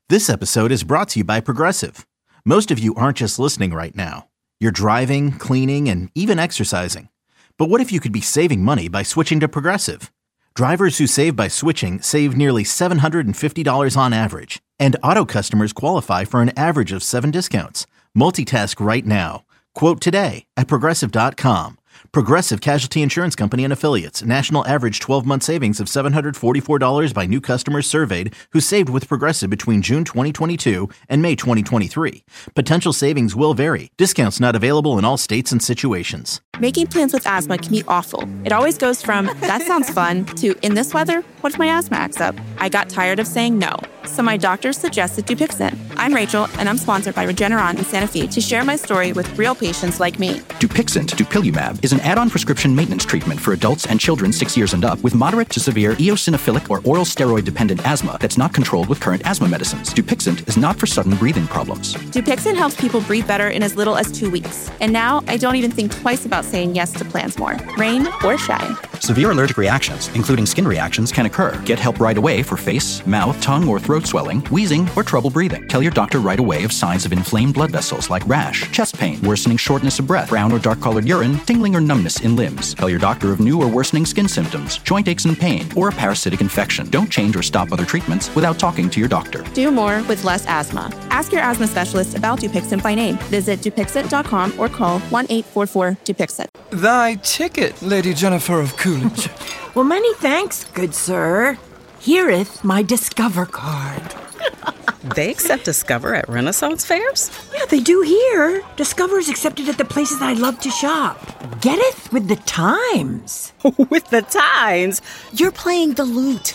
This episode is brought to you by Progressive. Most of you aren't just listening right now. You're driving, cleaning, and even exercising. But what if you could be saving money by switching to Progressive? Drivers who save by switching save nearly $750 on average. And auto customers qualify for an average of 7 discounts. Multitask right now. Quote today at Progressive.com. Progressive Casualty Insurance Company and Affiliates. National average 12-month savings of $744 by new customers surveyed who saved with Progressive between June 2022 and May 2023. Potential savings will vary. Discounts not available in all states and situations. Making plans with asthma can be awful. It always goes from, that sounds fun, to, in this weather, what if my asthma acts up? I got tired of saying no, so my doctor suggested Dupixent. I'm Rachel, and I'm sponsored by Regeneron in Santa Fe to share my story with real patients like me. Dupixent, dupilumab, is an add-on prescription maintenance treatment for adults and children 6 years and up with moderate to severe eosinophilic or oral steroid-dependent asthma that's not controlled with current asthma medicines. Dupixent is not for sudden breathing problems. Dupixent helps people breathe better in as little as 2 weeks. And now, I don't even think twice about saying yes to plans more, rain or shine. Severe allergic reactions, including skin reactions, can occur. Get help right away for face, mouth, tongue, or throat swelling, wheezing, or trouble breathing. Tell your doctor right away of signs of inflamed blood vessels like rash, chest pain, worsening shortness of breath, brown or dark-colored urine, tingling or numbness in limbs. Tell your doctor of new or worsening skin symptoms, joint aches and pain, or a parasitic infection. Don't change or stop other treatments without talking to your doctor. Do more with less asthma. Ask your asthma specialist about Dupixent by name. Visit Dupixent.com or call 1-844-DUPIXENT. Thy ticket, Lady Jennifer of Coolidge. Well, many thanks, good sir. Hereth my Discover card. They accept Discover at Renaissance fairs? Yeah, they do here. Discover is accepted at the places I love to shop. Getteth with the times. With the times? You're playing the lute.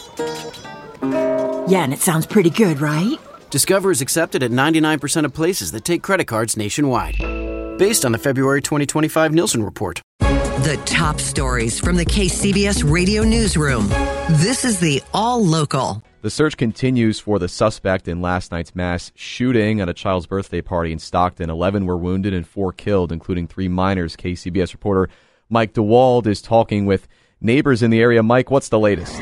Yeah, and it sounds pretty good, right? Discover is accepted at 99% of places that take credit cards nationwide. Based on the February 2025 Nielsen report. The top stories from the KCBS Radio Newsroom. This is the All Local. The search continues for the suspect in last night's mass shooting at a child's birthday party in Stockton. 11 were wounded and 4 killed, including 3 minors. KCBS reporter Mike DeWald is talking with neighbors in the area. Mike, what's the latest?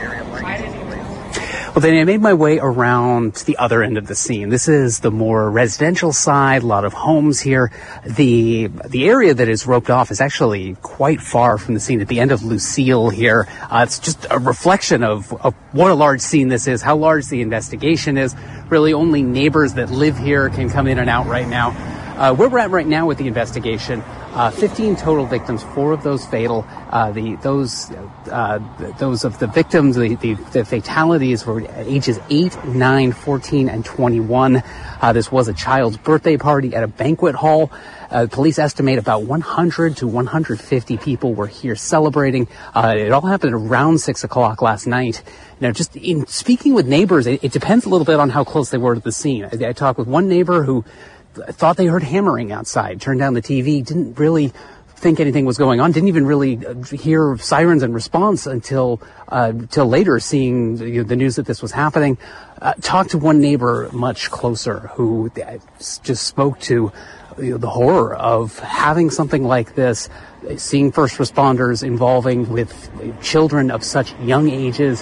Well, then I made my way around the other end of the scene. This is the more residential side, a lot of homes here. The area that is roped off is actually quite far from the scene at the end of Lucille here. It's just a reflection of what a large scene this is, how large the investigation is. Really only neighbors that live here can come in and out right now. Where we're at right now with the investigation, 15 total victims, 4 of those fatal. Those of the victims, the fatalities were ages 8, 9, 14, and 21. This was a child's birthday party at a banquet hall. Police estimate about 100 to 150 people were here celebrating. It all happened around 6 o'clock last night. Now, just in speaking with neighbors, it depends a little bit on how close they were to the scene. I talked with one neighbor who thought they heard hammering outside, turned down the TV, didn't really think anything was going on, didn't even really hear sirens in response until later, seeing the news that this was happening. Talked to one neighbor much closer who just spoke to the horror of having something like this, seeing first responders involving with children of such young ages,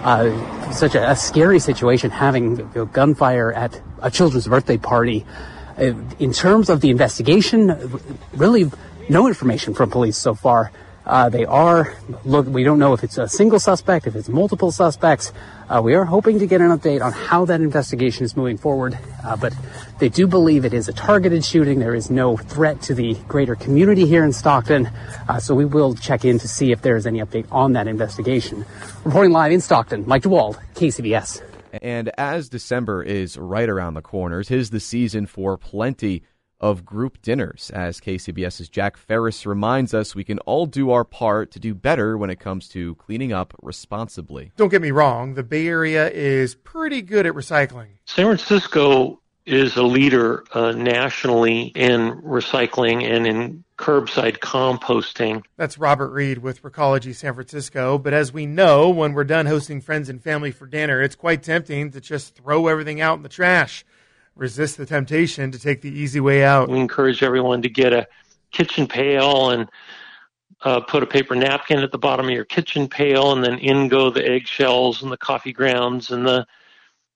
such a scary situation, having gunfire at a children's birthday party. In terms of the investigation, really no information from police so far. We don't know if it's a single suspect, if it's multiple suspects. We are hoping to get an update on how that investigation is moving forward. But they do believe it is a targeted shooting. There is no threat to the greater community here in Stockton. So we will check in to see if there is any update on that investigation. Reporting live in Stockton, Mike DeWald, KCBS. And as December is right around the corner, 'tis the season for plenty of group dinners. As KCBS's Jack Ferris reminds us, we can all do our part to do better when it comes to cleaning up responsibly. Don't get me wrong, the Bay Area is pretty good at recycling. San Francisco is a leader nationally in recycling and in curbside composting. That's Robert Reed with Recology San Francisco. But as we know, when we're done hosting friends and family for dinner, it's quite tempting to just throw everything out in the trash. Resist the temptation to take the easy way out. We encourage everyone to get a kitchen pail and put a paper napkin at the bottom of your kitchen pail, and then in go the eggshells and the coffee grounds and the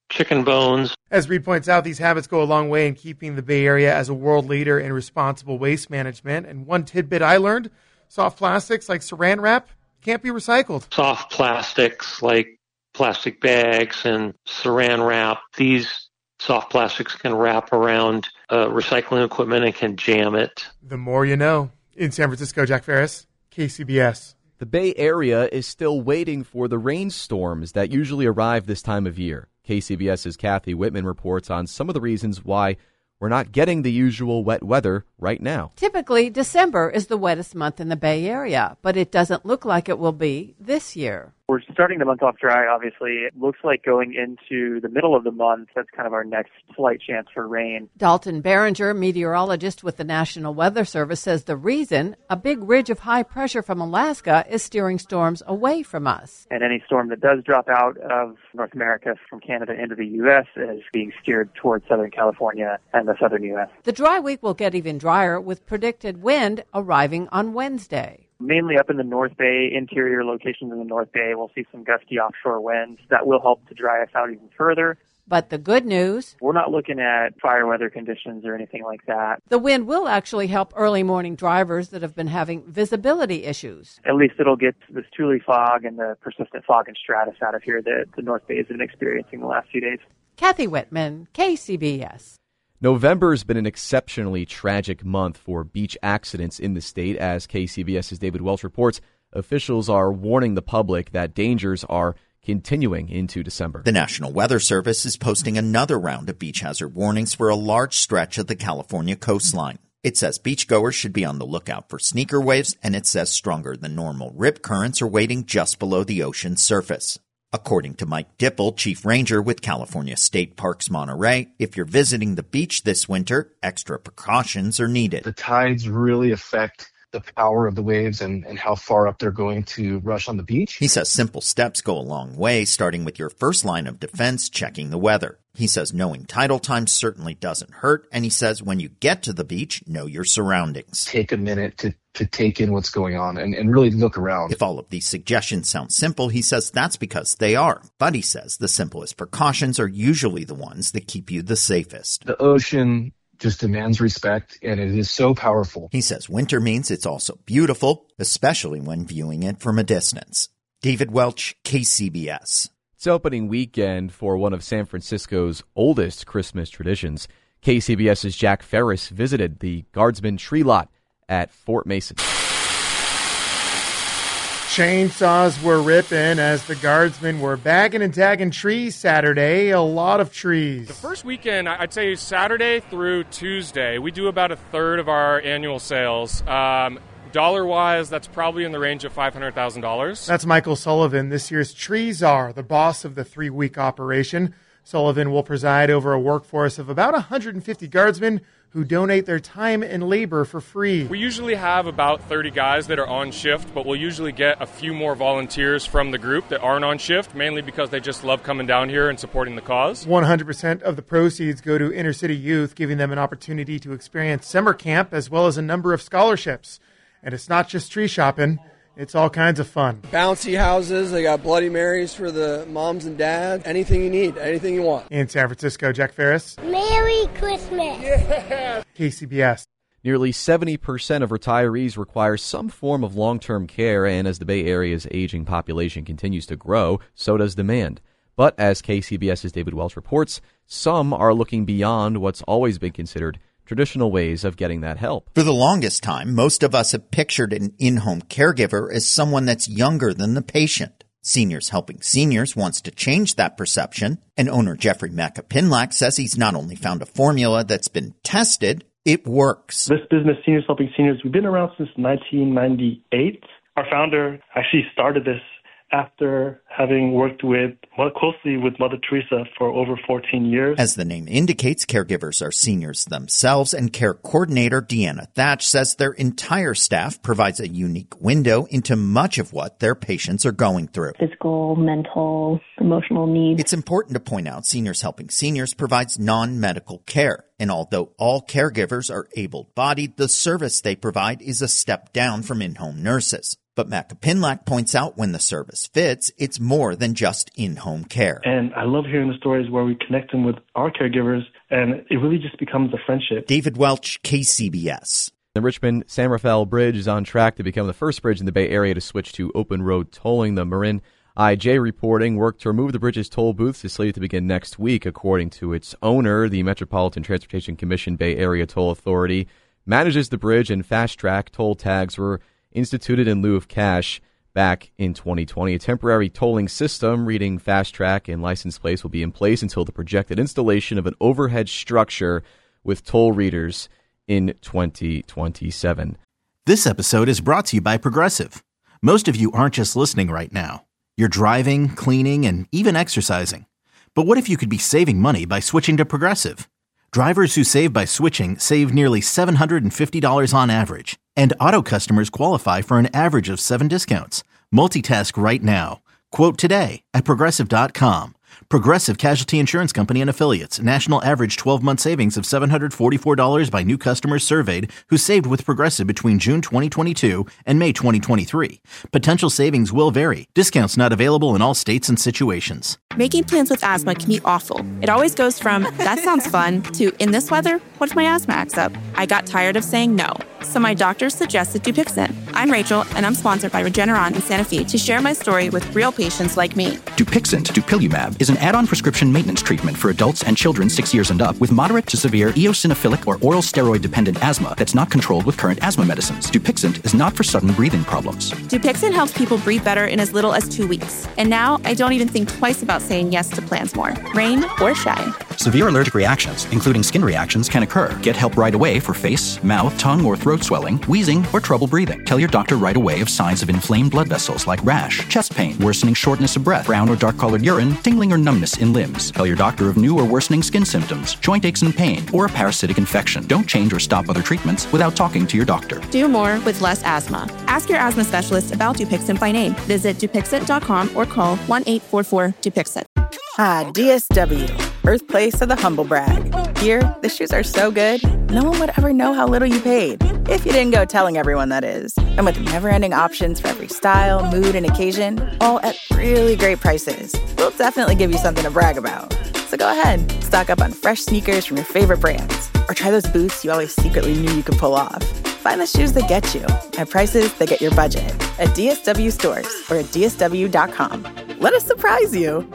chicken bones. As Reed points out, these habits go a long way in keeping the Bay Area as a world leader in responsible waste management. And one tidbit I learned, soft plastics like saran wrap can't be recycled. Soft plastics like plastic bags and saran wrap, these soft plastics can wrap around recycling equipment and can jam it. The more you know. In San Francisco, Jack Ferris, KCBS. The Bay Area is still waiting for the rainstorms that usually arrive this time of year. KCBS's Kathy Whitman reports on some of the reasons why we're not getting the usual wet weather right now. Typically, December is the wettest month in the Bay Area, but it doesn't look like it will be this year. We're starting the month off dry, obviously. It looks like going into the middle of the month, that's kind of our next slight chance for rain. Dalton Behringer, meteorologist with the National Weather Service, says the reason, a big ridge of high pressure from Alaska is steering storms away from us. And any storm that does drop out of North America from Canada into the U.S. is being steered towards Southern California and the southern U.S. The dry week will get even drier with predicted wind arriving on Wednesday. Mainly up in the North Bay, interior locations in the North Bay, we'll see some gusty offshore winds. That will help to dry us out even further. But the good news, we're not looking at fire weather conditions or anything like that. The wind will actually help early morning drivers that have been having visibility issues. At least it'll get this Thule fog and the persistent fog and stratus out of here that the North Bay has been experiencing the last few days. Kathy Whitman, KCBS. November's been an exceptionally tragic month for beach accidents in the state. As KCBS's David Welch reports, officials are warning the public that dangers are continuing into December. The National Weather Service is posting another round of beach hazard warnings for a large stretch of the California coastline. It says beachgoers should be on the lookout for sneaker waves, and it says stronger than normal rip currents are waiting just below the ocean's surface. According to Mike Dipple, Chief Ranger with California State Parks Monterey, if you're visiting the beach this winter, extra precautions are needed. The tides really affect the power of the waves and how far up they're going to rush on the beach. He says simple steps go a long way, starting with your first line of defense, checking the weather. He says knowing tidal times certainly doesn't hurt, and he says when you get to the beach, know your surroundings. Take a minute to take in what's going on and really look around. If all of these suggestions sound simple, he says that's because they are. But he says the simplest precautions are usually the ones that keep you the safest. The ocean just demands respect, and it is so powerful. He says winter means it's also beautiful, especially when viewing it from a distance. David Welch, KCBS. It's opening weekend for one of San Francisco's oldest Christmas traditions. KCBS's Jack Ferris visited the Guardsman Tree Lot at Fort Mason. Chainsaws were ripping as the Guardsmen were bagging and tagging trees Saturday. A lot of trees. The first weekend, I'd say Saturday through Tuesday, we do about a third of our annual sales. Dollar-wise, that's probably in the range of $500,000. That's Michael Sullivan, this year's tree czar, the boss of the 3-week operation. Sullivan will preside over a workforce of about 150 guardsmen who donate their time and labor for free. We usually have about 30 guys that are on shift, but we'll usually get a few more volunteers from the group that aren't on shift, mainly because they just love coming down here and supporting the cause. 100% of the proceeds go to inner city youth, giving them an opportunity to experience summer camp as well as a number of scholarships. And it's not just tree shopping. It's all kinds of fun. Bouncy houses. They got Bloody Marys for the moms and dads. Anything you need. Anything you want. In San Francisco, Jack Ferris. Merry Christmas. Yeah. KCBS. Nearly 70% of retirees require some form of long-term care, and as the Bay Area's aging population continues to grow, so does demand. But as KCBS's David Welch reports, some are looking beyond what's always been considered traditional ways of getting that help. For the longest time, most of us have pictured an in-home caregiver as someone that's younger than the patient. Seniors Helping Seniors wants to change that perception, and owner Jeffrey Macapinlack says he's not only found a formula that's been tested, it works. This business, Seniors Helping Seniors, we've been around since 1998. Our founder actually started this after having worked closely with Mother Teresa for over 14 years. As the name indicates, caregivers are seniors themselves, and care coordinator Deanna Thatch says their entire staff provides a unique window into much of what their patients are going through. Physical, mental, emotional needs. It's important to point out Seniors Helping Seniors provides non-medical care. And although all caregivers are able-bodied, the service they provide is a step down from in-home nurses. But Macapinlack points out when the service fits, it's more than just in-home care. And I love hearing the stories where we connect them with our caregivers, and it really just becomes a friendship. David Welch, KCBS. The Richmond-San Rafael Bridge is on track to become the first bridge in the Bay Area to switch to open road tolling. The Marin IJ reporting work to remove the bridge's toll booths is slated to begin next week, according to its owner. The Metropolitan Transportation Commission Bay Area Toll Authority manages the bridge, and fast-track toll tags were instituted in lieu of cash back in 2020. A temporary tolling system reading fast track and license plates will be in place until the projected installation of an overhead structure with toll readers in 2027. This episode is brought to you by Progressive. Most of you aren't just listening right now. You're driving, cleaning, and even exercising. But what if you could be saving money by switching to Progressive? Drivers who save by switching save nearly $750 on average. And auto customers qualify for an average of 7 discounts. Multitask right now. Quote today at Progressive.com. Progressive Casualty Insurance Company and Affiliates. National average 12-month savings of $744 by new customers surveyed who saved with Progressive between June 2022 and May 2023. Potential savings will vary. Discounts not available in all states and situations. Making plans with asthma can be awful. It always goes from, that sounds fun, to, in this weather, what if my asthma acts up? I got tired of saying no. So my doctor suggested Dupixent. I'm Rachel, and I'm sponsored by Regeneron and Sanofi to share my story with real patients like me. Dupixent, dupilumab, is an add-on prescription maintenance treatment for adults and children 6 years and up with moderate to severe eosinophilic or oral steroid-dependent asthma that's not controlled with current asthma medicines. Dupixent is not for sudden breathing problems. Dupixent helps people breathe better in as little as 2 weeks. And now I don't even think twice about saying yes to plans more, rain or shine. Severe allergic reactions, including skin reactions, can occur. Get help right away for face, mouth, tongue, or throat swelling, wheezing, or trouble breathing. Tell your doctor right away of signs of inflamed blood vessels like rash, chest pain, worsening shortness of breath, brown or dark-colored urine, tingling or numbness in limbs. Tell your doctor of new or worsening skin symptoms, joint aches and pain, or a parasitic infection. Don't change or stop other treatments without talking to your doctor. Do more with less asthma. Ask your asthma specialist about Dupixent by name. Visit Dupixent.com or call 1-844-DUPIXENT. Ah, DSW, birthplace of the humble brag. Here, the shoes are so good, no one would ever know how little you paid. If you didn't go telling everyone, that is. And with never-ending options for every style, mood, and occasion, all at really great prices, we'll definitely give you something to brag about. So go ahead, stock up on fresh sneakers from your favorite brands, or try those boots you always secretly knew you could pull off. Find the shoes that get you at prices that get your budget at DSW stores or at DSW.com. Let us surprise you.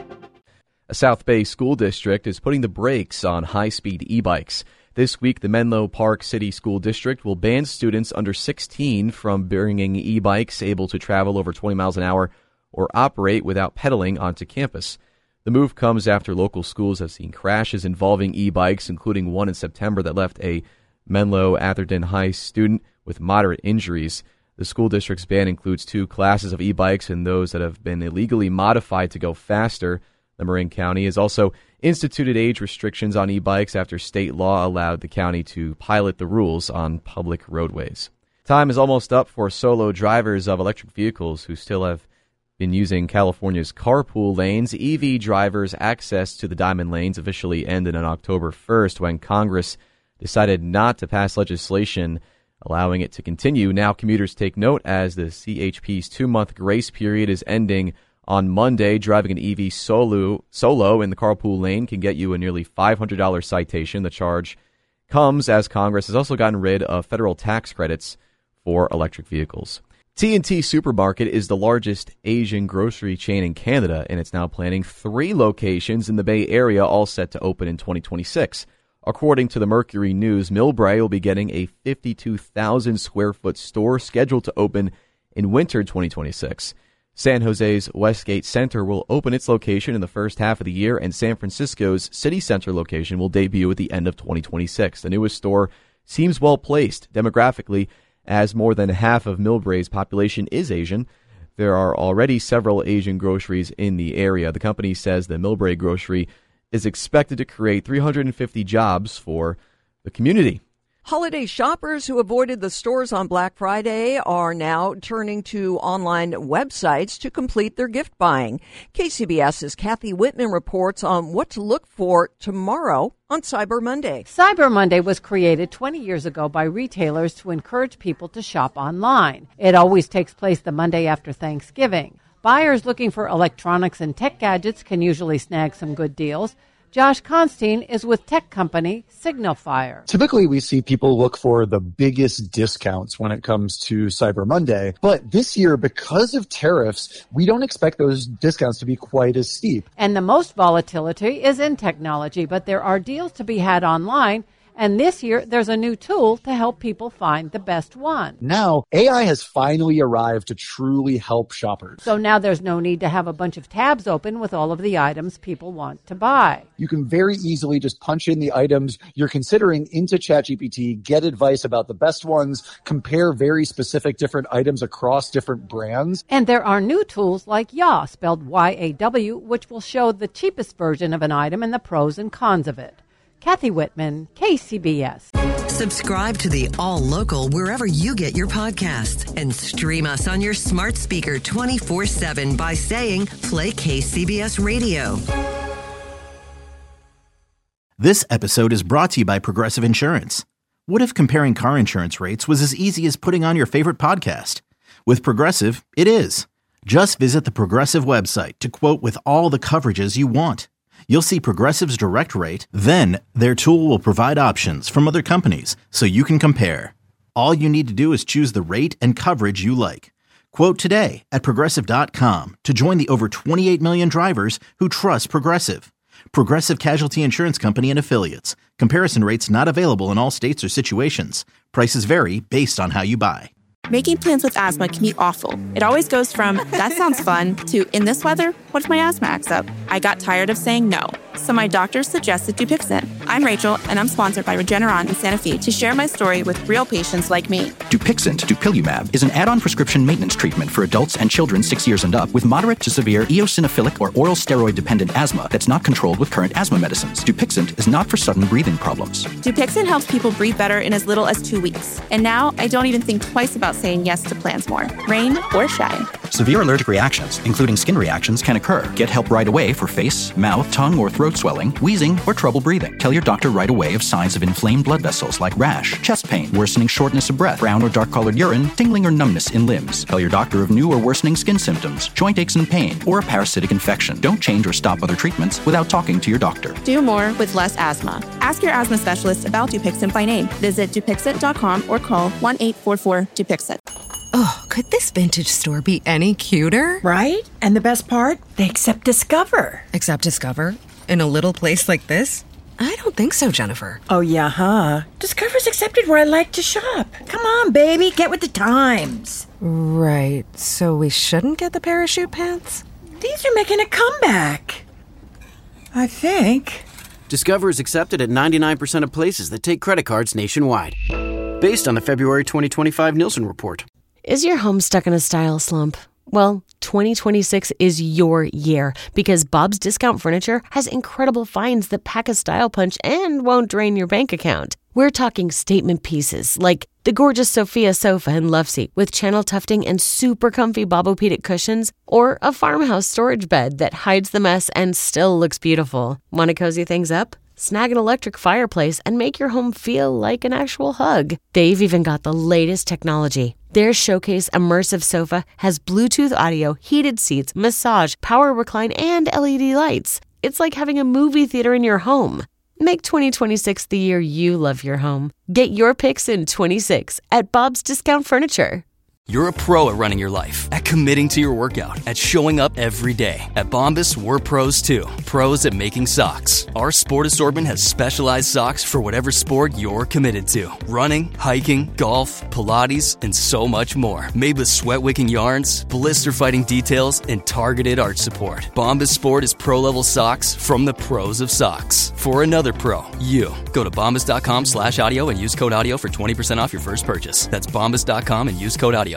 A South Bay school district is putting the brakes on high-speed e-bikes. This week, the Menlo Park City School District will ban students under 16 from bringing e-bikes able to travel over 20 miles an hour or operate without pedaling onto campus. The move comes after local schools have seen crashes involving e-bikes, including one in September that left a Menlo Atherton High student with moderate injuries. The school district's ban includes 2 classes of e-bikes and those that have been illegally modified to go faster. The Marin County has also instituted age restrictions on e-bikes after state law allowed the county to pilot the rules on public roadways. Time is almost up for solo drivers of electric vehicles who still have been using California's carpool lanes. EV drivers' access to the Diamond Lanes officially ended on October 1st when Congress decided not to pass legislation allowing it to continue. Now commuters take note as the CHP's 2-month grace period is ending on Monday. Driving an EV solo in the carpool lane can get you a nearly $500 citation. The charge comes as Congress has also gotten rid of federal tax credits for electric vehicles. T&T Supermarket is the largest Asian grocery chain in Canada, and it's now planning 3 locations in the Bay Area, all set to open in 2026. According to the Mercury News, Millbrae will be getting a 52,000 square foot store scheduled to open in winter 2026. San Jose's Westgate Center will open its location in the first half of the year, and San Francisco's City Center location will debut at the end of 2026. The newest store seems well placed demographically, as more than half of Millbrae's population is Asian. There are already several Asian groceries in the area. The company says the Millbrae grocery is expected to create 350 jobs for the community. Holiday shoppers who avoided the stores on Black Friday are now turning to online websites to complete their gift buying. KCBS's Kathy Whitman reports on what to look for tomorrow on Cyber Monday. Cyber Monday was created 20 years ago by retailers to encourage people to shop online. It always takes place the Monday after Thanksgiving. Buyers looking for electronics and tech gadgets can usually snag some good deals. Josh Constein is with tech company Signalfire. Typically, we see people look for the biggest discounts when it comes to Cyber Monday. But this year, because of tariffs, we don't expect those discounts to be quite as steep. And the most volatility is in technology, but there are deals to be had online. And this year, there's a new tool to help people find the best one. Now, AI has finally arrived to truly help shoppers. So now there's no need to have a bunch of tabs open with all of the items people want to buy. You can very easily just punch in the items you're considering into ChatGPT, get advice about the best ones, compare very specific different items across different brands. And there are new tools like YAW, spelled Y-A-W, which will show the cheapest version of an item and the pros and cons of it. Kathy Whitman, KCBS. Subscribe to the All Local wherever you get your podcasts and stream us on your smart speaker 24/7 by saying play KCBS Radio. This episode is brought to you by Progressive Insurance. What if comparing car insurance rates was as easy as putting on your favorite podcast? With Progressive, it is. Just visit the Progressive website to quote with all the coverages you want. You'll see Progressive's direct rate, then their tool will provide options from other companies so you can compare. All you need to do is choose the rate and coverage you like. Quote today at Progressive.com to join the over 28 million drivers who trust Progressive. Progressive Casualty Insurance Company and Affiliates. Comparison rates not available in all states or situations. Prices vary based on how you buy. Making plans with asthma can be awful. It always goes from, that sounds fun, to, in this weather, what if my asthma acts up? I got tired of saying no, so my doctor suggested Dupixent. I'm Rachel, and I'm sponsored by Regeneron in Santa Fe to share my story with real patients like me. Dupixent, dupilumab, is an add-on prescription maintenance treatment for adults and children 6 years and up with moderate to severe eosinophilic or oral steroid-dependent asthma that's not controlled with current asthma medicines. Dupixent is not for sudden breathing problems. Dupixent helps people breathe better in as little as 2 weeks. And now I don't even think twice about saying yes to plans more, rain or shine. Severe allergic reactions, including skin reactions, can occur. Get help right away for face, mouth, tongue, or throat swelling, wheezing, or trouble breathing. Tell your doctor right away of signs of inflamed blood vessels like rash, chest pain, worsening shortness of breath, brown or dark-colored urine, tingling or numbness in limbs. Tell your doctor of new or worsening skin symptoms, joint aches and pain, or a parasitic infection. Don't change or stop other treatments without talking to your doctor. Do more with less asthma. Ask your asthma specialist about Dupixent by name. Visit Dupixent.com or call 1-844-DUPIXENT. Oh, could this vintage store be any cuter? Right? And the best part? They accept Discover. Accept Discover? In a little place like this? I don't think so, Jennifer. Oh, yeah, huh? Discover's accepted where I like to shop. Come on, baby, get with the times. Right, so we shouldn't get the parachute pants? These are making a comeback. I think. Discover is accepted at 99% of places that take credit cards nationwide. Based on the February 2025 Nielsen report. Is your home stuck in a style slump? Well, 2026 is your year because Bob's Discount Furniture has incredible finds that pack a style punch and won't drain your bank account. We're talking statement pieces like the gorgeous Sophia sofa and love seat with channel tufting and super comfy Bobopedic cushions, or a farmhouse storage bed that hides the mess and still looks beautiful. Want to cozy things up? Snag an electric fireplace and make your home feel like an actual hug. They've even got the latest technology. Their Showcase immersive sofa has Bluetooth audio, heated seats, massage, power recline, and LED lights. It's like having a movie theater in your home. Make 2026 the year you love your home. Get your picks in 26 at Bob's Discount Furniture. You're a pro at running your life, at committing to your workout, at showing up every day. At Bombas, we're pros too. Pros at making socks. Our sport assortment has specialized socks for whatever sport you're committed to. Running, hiking, golf, Pilates, and so much more. Made with sweat-wicking yarns, blister-fighting details, and targeted arch support. Bombas Sport is pro-level socks from the pros of socks. For another pro, you. Go to bombas.com/audio and use code audio for 20% off your first purchase. That's bombas.com and use code audio.